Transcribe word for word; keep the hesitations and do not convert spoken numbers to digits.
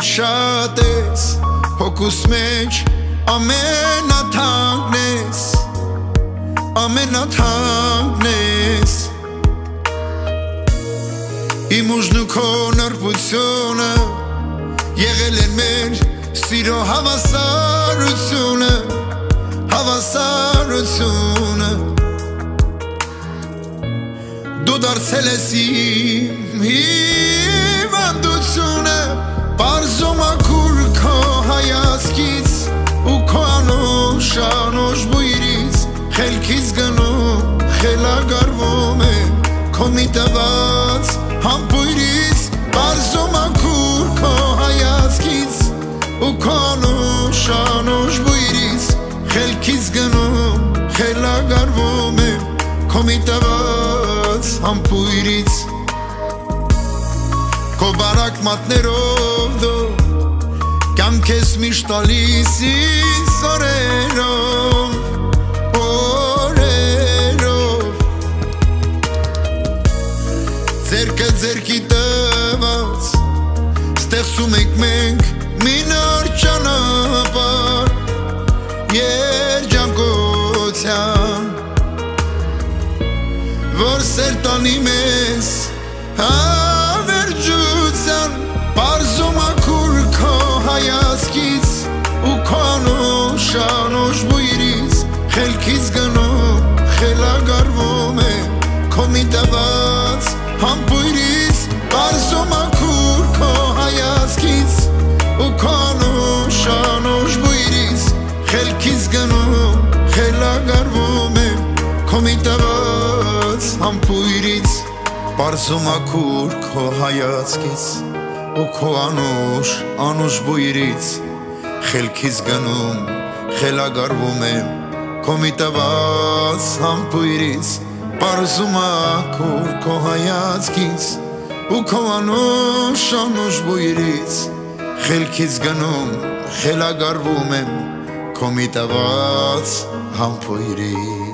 շատ ես հոգուս մեջ ամենաթանկն ես ամենաթանկն ես Իմ ուժն ու քո նրբությունը եղել են մեր սիրո հավասարությունը հավասարությունը Դու դարձել ես իմ հիվանդությունը Պարզում ակուր քո հայացքից ու քո անուշ անուշ բույրից Խելքից գնում խելագարվում է քո մի տված համբույրից Պարզում ակուր քո հայացքից ու քո անուշ անուշ բույրից Խելքից գնում խելագարվում է քո մի տված համբույրից Քո բարակ մատներով դու կյանք ես միշտ տալիս ինձ օրերով օրերով Ձերքը ձերքի տված ստեղծում ենք մենք մի նոր ճանապարհ երջանկության Որ սեր տանի մեզ հավերժության Պարզում ակուր քո հայացքից ու քո անուշ անուշ բույրից Խելքից գնում խելագարվում է քո մի տված համբույրից Պարզում ակուր քո հայացքից ու քո անուշ անուշ բույրից Խելքից գնում խելագարվում է քո մի տված համբույրից Պարզում ակուր քո հայացքից ու քո անուշ անուշ բույրից Խելքից գնում խելագարվում է քո մի տված համբույրից Պարզում ակուր քո հայացքից ու քո անուշ անուշ բույրից Խելքից գնում խելագարվում եմ քո մի տված համբույրից